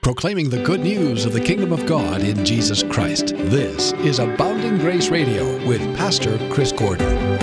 Proclaiming the good news of the kingdom of God in Jesus Christ. This is Abounding Grace Radio with Pastor Chris Gordon.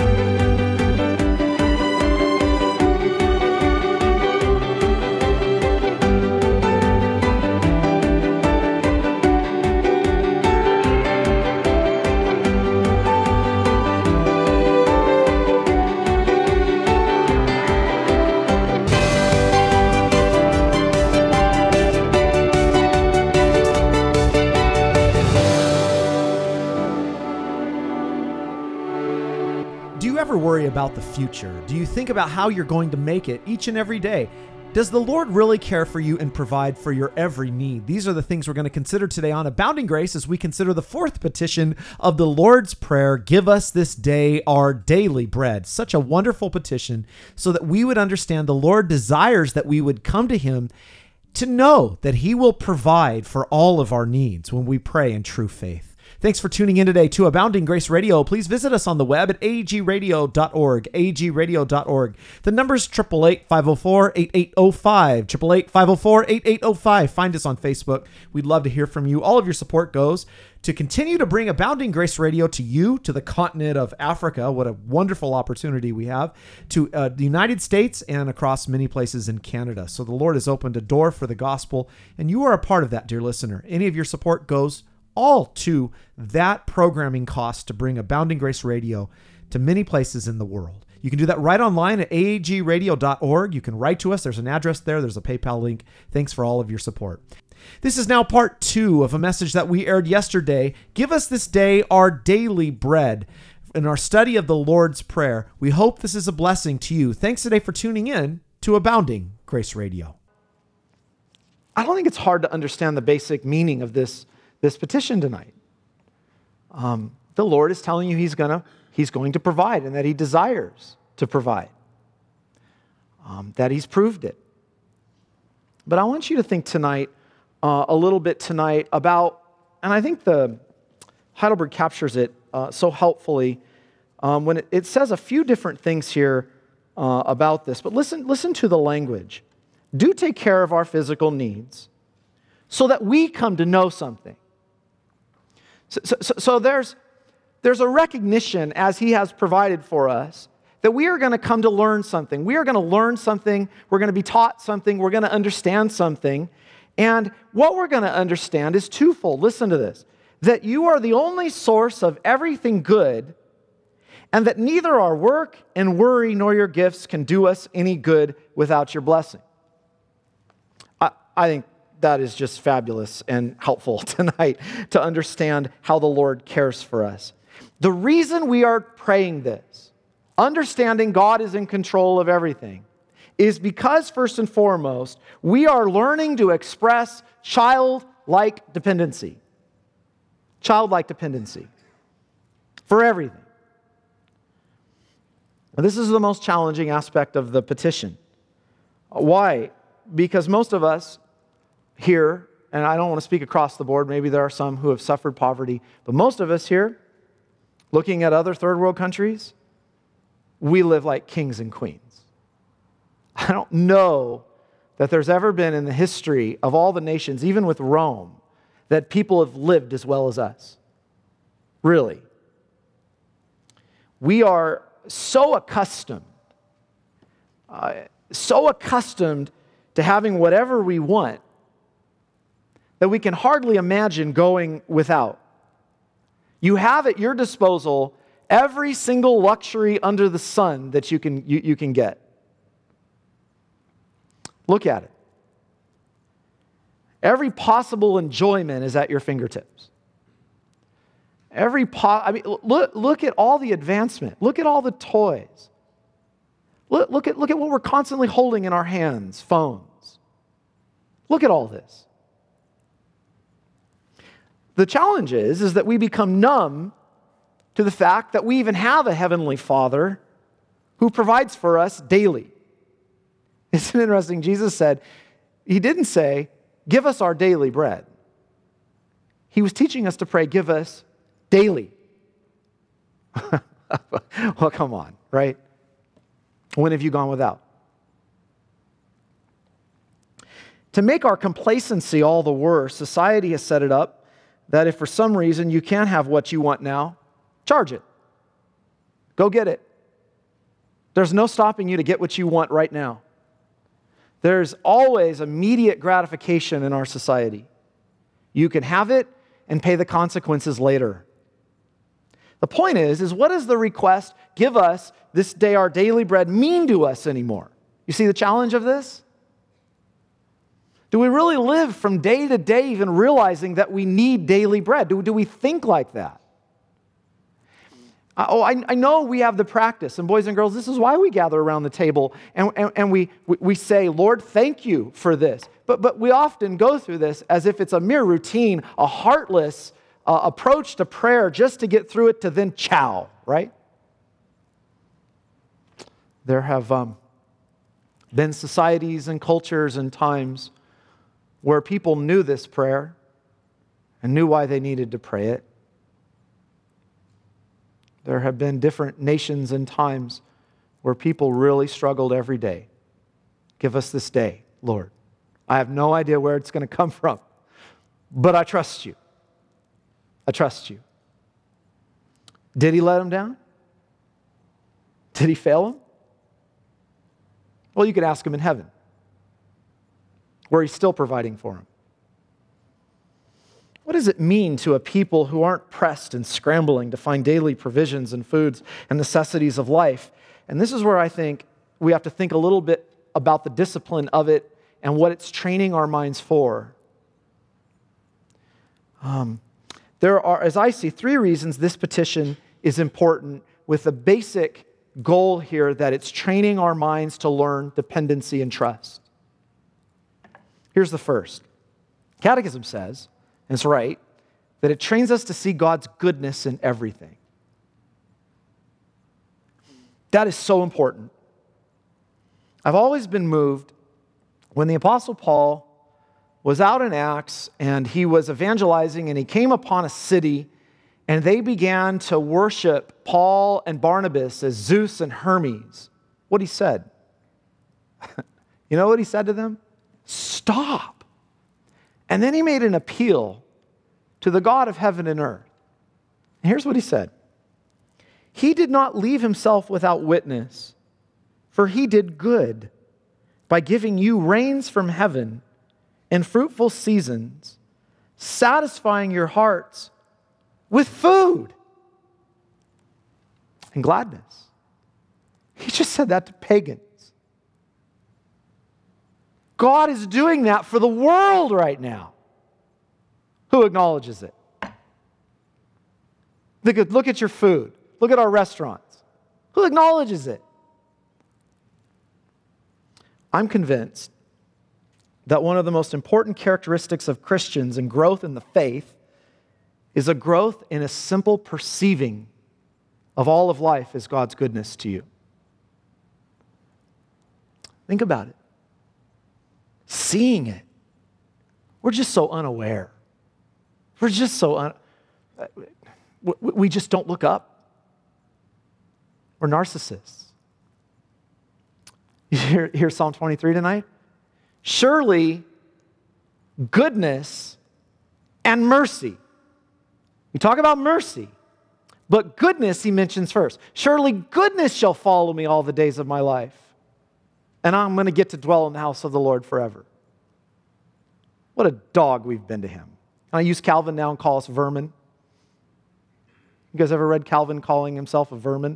Worry about the future? Do you think about how you're going to make it each and every day? Does the Lord really care for you and provide for your every need? These are the things we're going to consider today on Abounding Grace as we consider the fourth petition of the Lord's Prayer, give us this day our daily bread. Such a wonderful petition so that we would understand the Lord desires that we would come to Him to know that He will provide for all of our needs when we pray in true faith. Thanks for tuning in today to Abounding Grace Radio. Please visit us on the web at agradio.org, agradio.org. The number's 888-504-8805, 888-504-8805. Find us on Facebook. We'd love to hear from you. All of your support goes to continue to bring Abounding Grace Radio to you, to the continent of Africa. What a wonderful opportunity we have, to the United States and across many places in Canada. So the Lord has opened a door for the gospel, and you are a part of that, dear listener. Any of your support goes all to that programming cost to bring Abounding Grace Radio to many places in the world. You can do that right online at agradio.org. You can write to us. There's an address there. There's a PayPal link. Thanks for all of your support. This is now part 2 of a message that we aired yesterday. Give us this day our daily bread. In our study of the Lord's Prayer, we hope this is a blessing to you. Thanks today for tuning in to Abounding Grace Radio. I don't think it's hard to understand the basic meaning of this petition tonight. The Lord is telling you He's going to provide, and that He desires to provide. That He's proved it. But I want you to think tonight, a little bit tonight about, and I think the Heidelberg captures it so helpfully when it says a few different things here about this. But listen to the language. Do take care of our physical needs so that we come to know something. So there's a recognition, as He has provided for us, that we are going to come to learn something. We are going to learn something. We're going to be taught something. We're going to understand something. And what we're going to understand is twofold. Listen to this. That you are the only source of everything good, and that neither our work and worry nor your gifts can do us any good without your blessing. I think that is just fabulous and helpful tonight to understand how the Lord cares for us. The reason we are praying this, understanding God is in control of everything, is because first and foremost, we are learning to express childlike dependency. Childlike dependency for everything. Now, this is the most challenging aspect of the petition. Why? Because most of us here, and I don't want to speak across the board, maybe there are some who have suffered poverty, but most of us here, looking at other third world countries, we live like kings and queens. I don't know that there's ever been in the history of all the nations, even with Rome, that people have lived as well as us. Really. We are so accustomed to having whatever we want that we can hardly imagine going without. You have at your disposal every single luxury under the sun that you can get. Look at it. Every possible enjoyment is at your fingertips. Look at all the advancement. Look at all the toys. Look at what we're constantly holding in our hands, phones. Look at all this. The challenge is that we become numb to the fact that we even have a Heavenly Father who provides for us daily. Isn't it interesting? Jesus said, He didn't say, give us our daily bread. He was teaching us to pray, give us daily. Well, come on, right? When have you gone without? To make our complacency all the worse, society has set it up that if for some reason you can't have what you want now, charge it. Go get it. There's no stopping you to get what you want right now. There's always immediate gratification in our society. You can have it and pay the consequences later. The point is what does the request, give us this day our daily bread, mean to us anymore? You see the challenge of this? Do we really live from day to day even realizing that we need daily bread? Do we think like that? I know we have the practice, and boys and girls, this is why we gather around the table and we say, Lord, thank you for this. But we often go through this as if it's a mere routine, a heartless approach to prayer just to get through it to then chow, right? There have been societies and cultures and times where people knew this prayer and knew why they needed to pray it. There have been different nations and times where people really struggled every day. Give us this day, Lord. I have no idea where it's going to come from, but I trust you. I trust you. Did he let them down? Did he fail them? Well, you could ask him in heaven, where he's still providing for them. What does it mean to a people who aren't pressed and scrambling to find daily provisions and foods and necessities of life? And this is where I think we have to think a little bit about the discipline of it and what it's training our minds for. There are, as I see, 3 reasons this petition is important, with the basic goal here that it's training our minds to learn dependency and trust. Here's the first. Catechism says, and it's right, that it trains us to see God's goodness in everything. That is so important. I've always been moved when the Apostle Paul was out in Acts and he was evangelizing and he came upon a city and they began to worship Paul and Barnabas as Zeus and Hermes. What he said? You know what he said to them? Stop. And then he made an appeal to the God of heaven and earth. And here's what he said. He did not leave himself without witness, for he did good by giving you rains from heaven and fruitful seasons, satisfying your hearts with food and gladness. He just said that to pagans. God is doing that for the world right now. Who acknowledges it? Look at your food. Look at our restaurants. Who acknowledges it? I'm convinced that one of the most important characteristics of Christians and growth in the faith is a growth in a simple perceiving of all of life as God's goodness to you. Think about it. Seeing it. We're just so unaware. We're just so we just don't look up. We're narcissists. You hear Psalm 23 tonight? Surely goodness and mercy. We talk about mercy, but goodness he mentions first. Surely goodness shall follow me all the days of my life, and I'm going to get to dwell in the house of the Lord forever. What a dog we've been to him. And I use Calvin now and call us vermin. You guys ever read Calvin calling himself a vermin?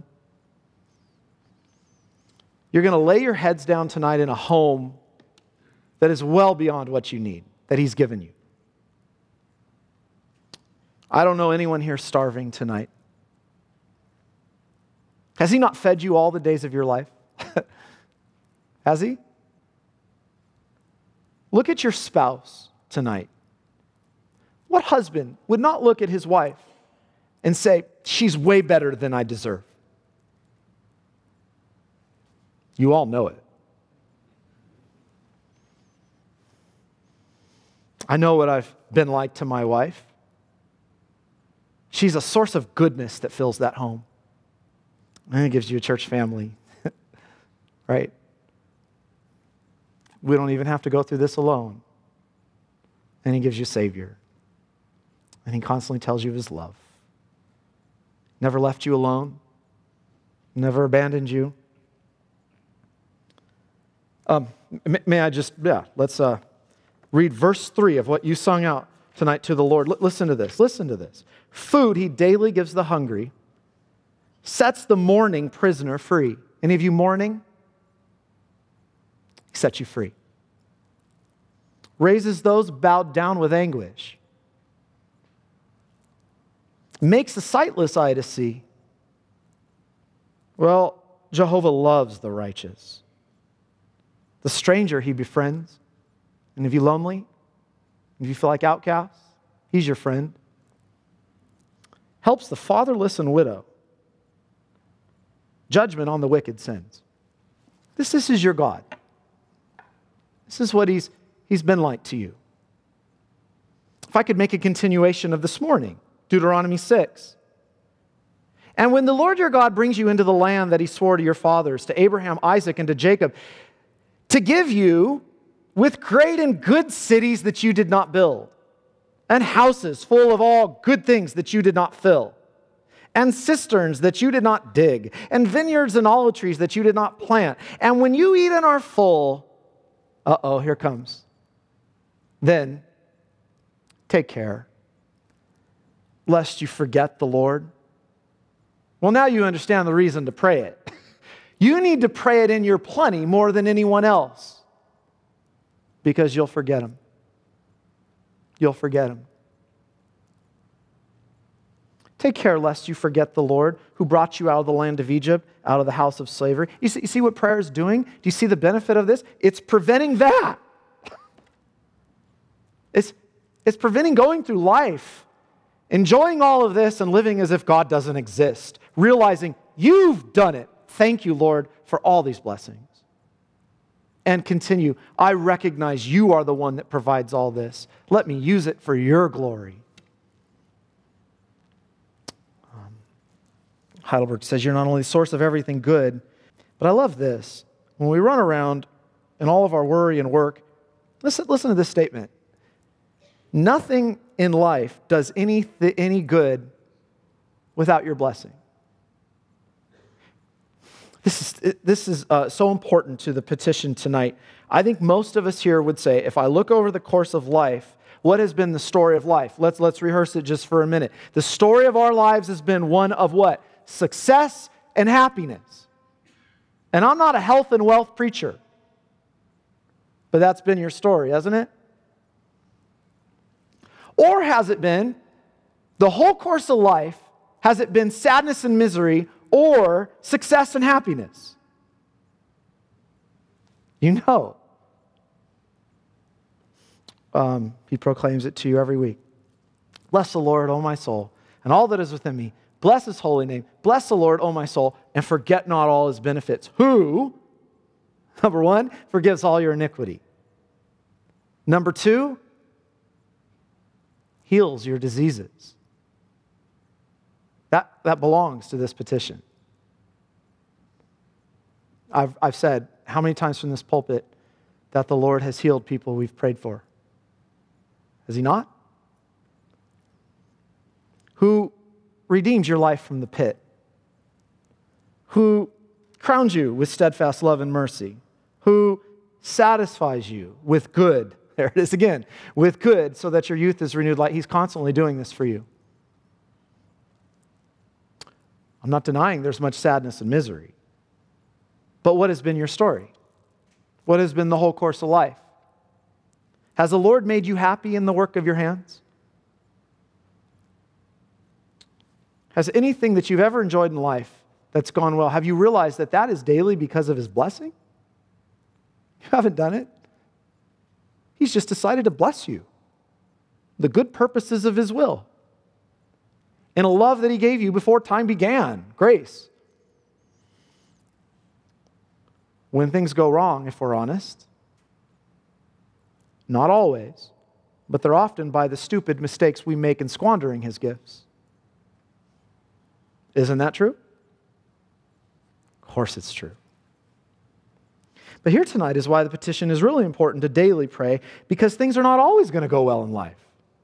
You're going to lay your heads down tonight in a home that is well beyond what you need, that he's given you. I don't know anyone here starving tonight. Has he not fed you all the days of your life? Has he? Look at your spouse tonight. What husband would not look at his wife and say, she's way better than I deserve? You all know it. I know what I've been like to my wife. She's a source of goodness that fills that home. And it gives you a church family, right? We don't even have to go through this alone. And he gives you a Savior. And he constantly tells you of his love. Never left you alone. Never abandoned you. May I just, let's read verse 3 of what you sung out tonight to the Lord. Listen to this. Listen to this. Food he daily gives the hungry, sets the mourning prisoner free. Any of you mourning? He sets you free. Raises those bowed down with anguish. Makes the sightless eye to see. Well, Jehovah loves the righteous. The stranger he befriends. And if you're lonely, if you feel like outcasts, he's your friend. Helps the fatherless and widow. Judgment on the wicked sins. This is your God. This is what he's been like to you. If I could make a continuation of this morning, Deuteronomy 6. And when the Lord your God brings you into the land that he swore to your fathers, to Abraham, Isaac, and to Jacob, to give you with great and good cities that you did not build, and houses full of all good things that you did not fill, and cisterns that you did not dig, and vineyards and olive trees that you did not plant. And when you eat and are full, here comes. Then take care, lest you forget the Lord. Well, now you understand the reason to pray it. You need to pray it in your plenty more than anyone else, because you'll forget him. You'll forget him. Take care lest you forget the Lord who brought you out of the land of Egypt, out of the house of slavery. You see what prayer is doing? Do you see the benefit of this? It's preventing that. It's preventing going through life, enjoying all of this and living as if God doesn't exist, realizing you've done it. Thank you, Lord, for all these blessings. And continue, I recognize you are the one that provides all this. Let me use it for your glory. Heidelberg says you're not only the source of everything good, but I love this. When we run around in all of our worry and work, listen to this statement. Nothing in life does any good without your blessing. This is so important to the petition tonight. I think most of us here would say, if I look over the course of life, what has been the story of life? Let's rehearse it just for a minute. The story of our lives has been one of what? Success and happiness. And I'm not a health and wealth preacher, but that's been your story, hasn't it? Or has it been the whole course of life? Has it been sadness and misery or success and happiness? You know. He proclaims it to you every week. Bless the Lord, O my soul, and all that is within me. Bless his holy name. Bless the Lord, O my soul, and forget not all his benefits. Who, number one, forgives all your iniquity. Number two, heals your diseases. That belongs to this petition. I've said how many times from this pulpit that the Lord has healed people we've prayed for. Has he not? Who redeems your life from the pit? Who crowns you with steadfast love and mercy? Who satisfies you with good? There it is again. With good, so that your youth is renewed like he's constantly doing this for you. I'm not denying there's much sadness and misery. But what has been your story? What has been the whole course of life? Has the Lord made you happy in the work of your hands? Has anything that you've ever enjoyed in life that's gone well, have you realized that that is daily because of his blessing? You haven't done it. He's just decided to bless you. The good purposes of his will. In a love that he gave you before time began. Grace. When things go wrong, if we're honest, not always, but they're often by the stupid mistakes we make in squandering his gifts. Isn't that true? Of course it's true. But here tonight is why the petition is really important to daily pray, because things are not always going to go well in life.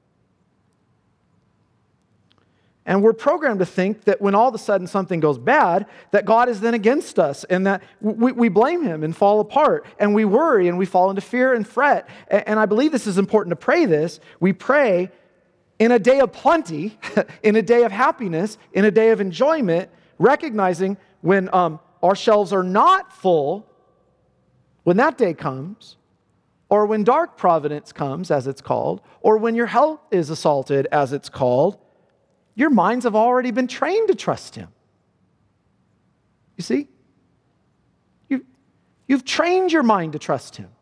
And we're programmed to think that when all of a sudden something goes bad, that God is then against us, and that we blame Him and fall apart, and we worry and we fall into fear and fret. And I believe this is important to pray this. We pray in a day of plenty, in a day of happiness, in a day of enjoyment, recognizing when our shelves are not full, when that day comes, or when dark providence comes, as it's called, or when your health is assaulted, as it's called, your minds have already been trained to trust Him. You see? You've trained your mind to trust Him.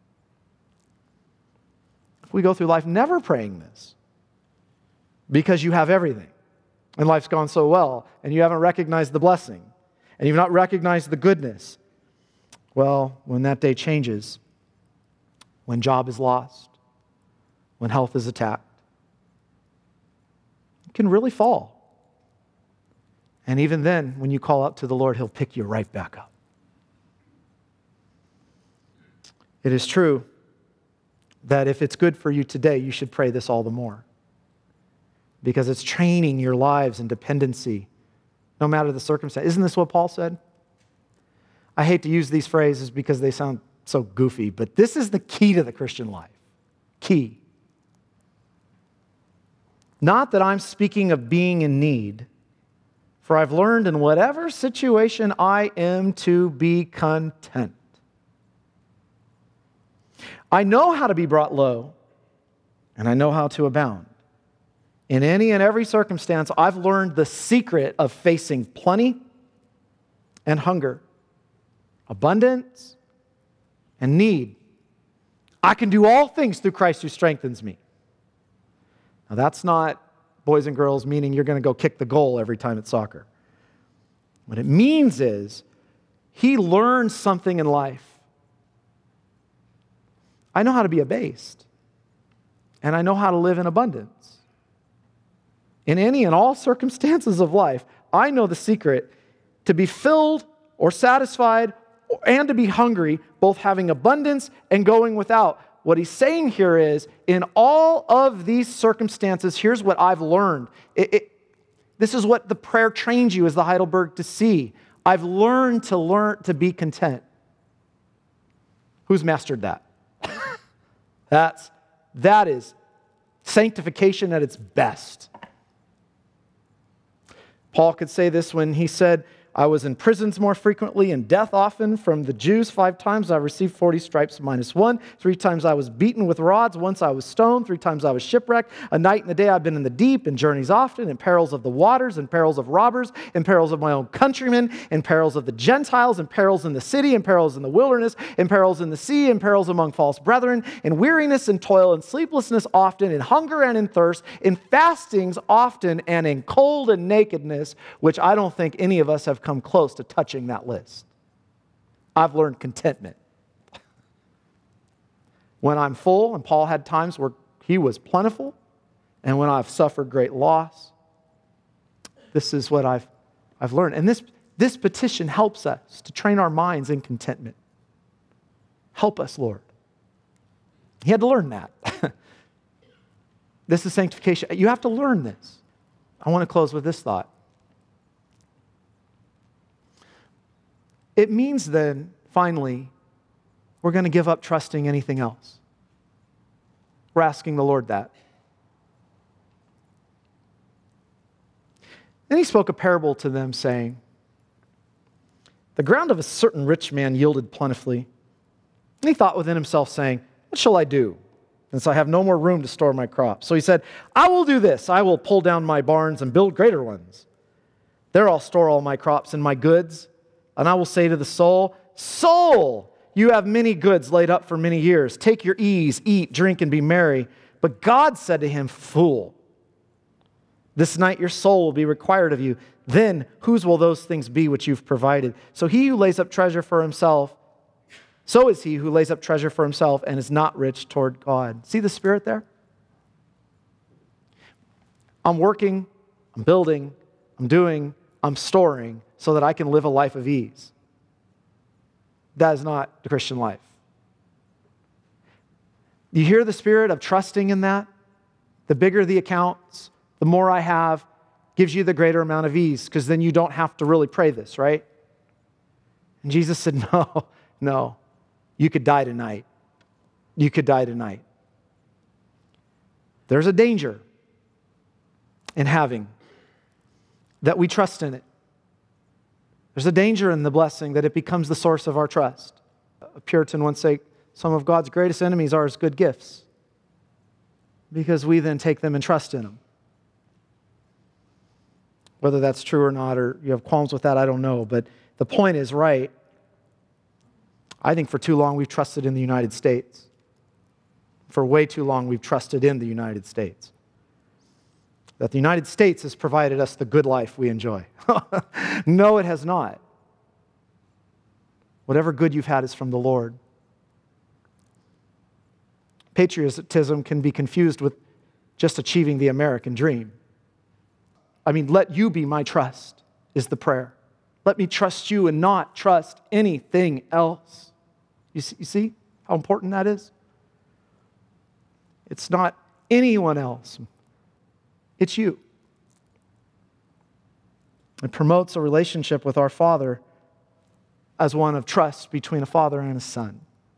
If we go through life never praying this, because you have everything, and life's gone so well, and you haven't recognized the blessing, and you've not recognized the goodness, well, when that day changes, when job is lost, when health is attacked, can really fall. And even then, when you call out to the Lord, He'll pick you right back up. It is true that if it's good for you today, you should pray this all the more, because it's training your lives in dependency, no matter the circumstance. Isn't this what Paul said? I hate to use these phrases because they sound so goofy, but this is the key to the Christian life. Key. Not that I'm speaking of being in need, for I've learned in whatever situation I am to be content. I know how to be brought low, and I know how to abound. In any and every circumstance, I've learned the secret of facing plenty and hunger, abundance and need. I can do all things through Christ who strengthens me. Now, that's not, boys and girls, meaning you're going to go kick the goal every time it's soccer. What it means is he learns something in life. I know how to be abased, and I know how to live in abundance. In any and all circumstances of life, I know the secret to be filled or satisfied and to be hungry, both having abundance and going without. What he's saying here is, in all of these circumstances, here's what I've learned. This is what the prayer trains you as the Heidelberg to see. I've learned to be content. Who's mastered that? That is sanctification at its best. Paul could say this when he said, I was in prisons more frequently, and death often from the Jews. 5 times I received 40 stripes minus 1. 3 times I was beaten with rods. Once I was stoned. 3 times I was shipwrecked. A night and a day I've been in the deep, in journeys often, in perils of the waters, in perils of robbers, in perils of my own countrymen, in perils of the Gentiles, in perils in the city, in perils in the wilderness, in perils in the sea, in perils among false brethren, in weariness and toil, in sleeplessness often, in hunger and in thirst, in fastings often, and in cold and nakedness, which I don't think any of us have come close to touching that list. I've learned contentment. When I'm full, and Paul had times where he was plentiful, and when I've suffered great loss, this is what I've learned. And this petition helps us to train our minds in contentment. Help us, Lord. He had to learn that. This is sanctification. You have to learn this. I want to close with this thought. It means then, finally, we're going to give up trusting anything else. We're asking the Lord that. Then he spoke a parable to them, saying, the ground of a certain rich man yielded plentifully. And he thought within himself, saying, what shall I do, since I have no more room to store my crops? So he said, I will do this. I will pull down my barns and build greater ones. There I'll store all my crops and my goods. And I will say to the soul, soul, you have many goods laid up for many years. Take your ease, eat, drink, and be merry. But God said to him, fool, this night your soul will be required of you. Then whose will those things be which you've provided? So he who lays up treasure for himself, so is he who lays up treasure for himself and is not rich toward God. See the spirit there? I'm working, I'm building, I'm doing, I'm storing, so that I can live a life of ease. That is not the Christian life. You hear the spirit of trusting in that? The bigger the accounts, the more I have, gives you the greater amount of ease, because then you don't have to really pray this, right? And Jesus said, no, you could die tonight. You could die tonight. There's a danger in having that we trust in it. There's a danger in the blessing that it becomes the source of our trust. A Puritan once said, some of God's greatest enemies are his good gifts, because we then take them and trust in them. Whether that's true or not, or you have qualms with that, I don't know. But the point is right. I think for too long we've trusted in the United States. For way too long we've trusted in the United States. That the United States has provided us the good life we enjoy. No, it has not. Whatever good you've had is from the Lord. Patriotism can be confused with just achieving the American dream. I mean, let you be my trust is the prayer. Let me trust you and not trust anything else. You see how important that is? It's not anyone else. It's you. It promotes a relationship with our Father as one of trust between a father and a son.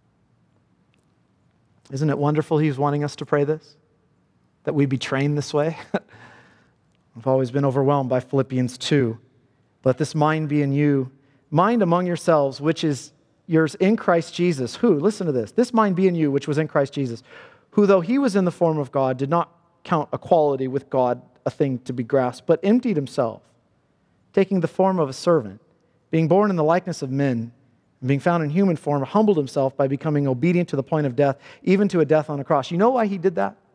Isn't it wonderful He's wanting us to pray this? That we be trained this way? I've always been overwhelmed by Philippians 2. Let this mind be in you, mind among yourselves, which is yours in Christ Jesus. Who? Listen to this. This mind be in you, which was in Christ Jesus, who though He was in the form of God, did not count equality with God a thing to be grasped, but emptied Himself, taking the form of a servant, being born in the likeness of men, and being found in human form, humbled Himself by becoming obedient to the point of death, even to a death on a cross. You know why He did that?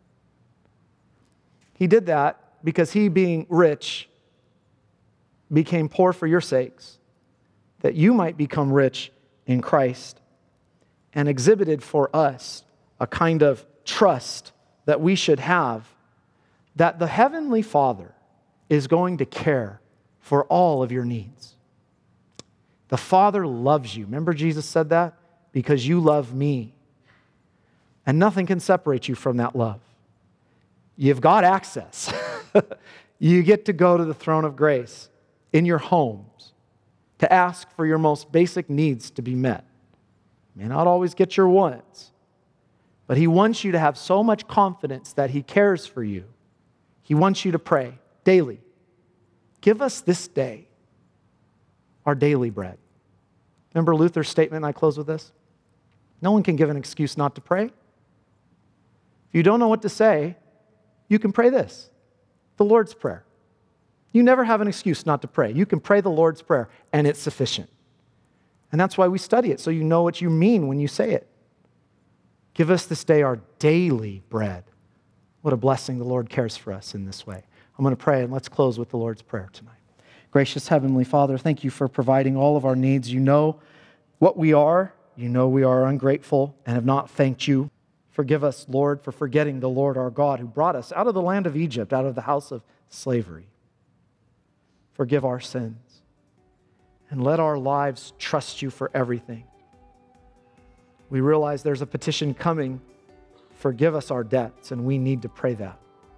He did that because He, being rich, became poor for your sakes, that you might become rich in Christ, and exhibited for us a kind of trust that we should have, that the Heavenly Father is going to care for all of your needs. The Father loves you. Remember Jesus said that? Because you love me. And nothing can separate you from that love. You've got access. You get to go to the throne of grace in your homes to ask for your most basic needs to be met. You may not always get your wants, but He wants you to have so much confidence that He cares for you. He wants you to pray daily. Give us this day our daily bread. Remember Luther's statement, and I close with this? No one can give an excuse not to pray. If you don't know what to say, you can pray this, the Lord's Prayer. You never have an excuse not to pray. You can pray the Lord's Prayer, and it's sufficient. And that's why we study it, so you know what you mean when you say it. Give us this day our daily bread. What a blessing the Lord cares for us in this way. I'm going to pray, and let's close with the Lord's Prayer tonight. Gracious Heavenly Father, thank You for providing all of our needs. You know what we are. You know we are ungrateful and have not thanked You. Forgive us, Lord, for forgetting the Lord our God who brought us out of the land of Egypt, out of the house of slavery. Forgive our sins. And let our lives trust You for everything. We realize there's a petition coming. Forgive us our debts, and we need to pray that.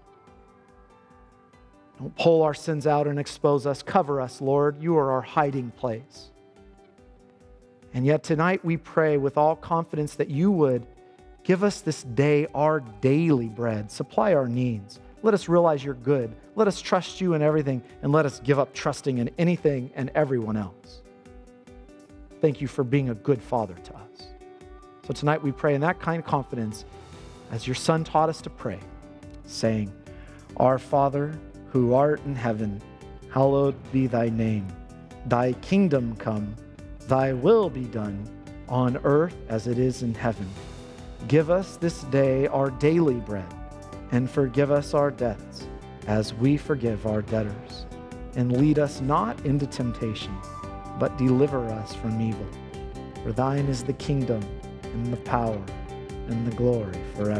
Don't pull our sins out and expose us. Cover us, Lord. You are our hiding place. And yet tonight we pray with all confidence that You would give us this day our daily bread. Supply our needs. Let us realize You're good. Let us trust You in everything, and let us give up trusting in anything and everyone else. Thank You for being a good Father to us. So tonight we pray in that kind of confidence as Your Son taught us to pray, saying, Our Father, who art in heaven, hallowed be Thy name. Thy kingdom come, Thy will be done, on earth as it is in heaven. Give us this day our daily bread, and forgive us our debts, as we forgive our debtors. And lead us not into temptation, but deliver us from evil. For Thine is the kingdom, and the power, and the glory forever.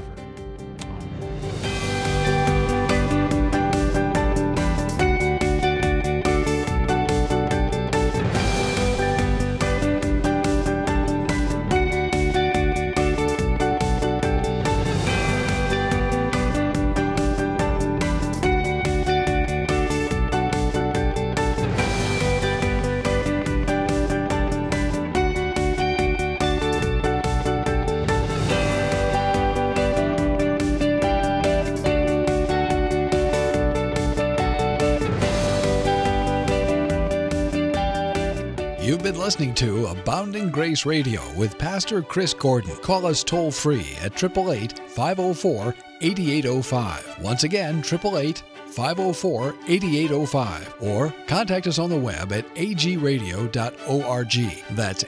listening to Abounding Grace Radio with Pastor Chris Gordon. Call us toll-free at 888-504-8805. Once again, 888-504-8805. Or contact us on the web at agradio.org. That's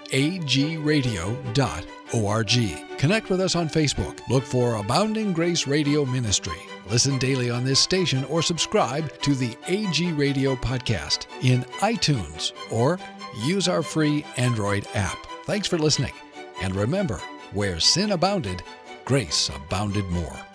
agradio.org. Connect with us on Facebook. Look for Abounding Grace Radio Ministry. Listen daily on this station or subscribe to the AG Radio podcast in iTunes or use our free Android app. Thanks for listening. And remember, where sin abounded, grace abounded more.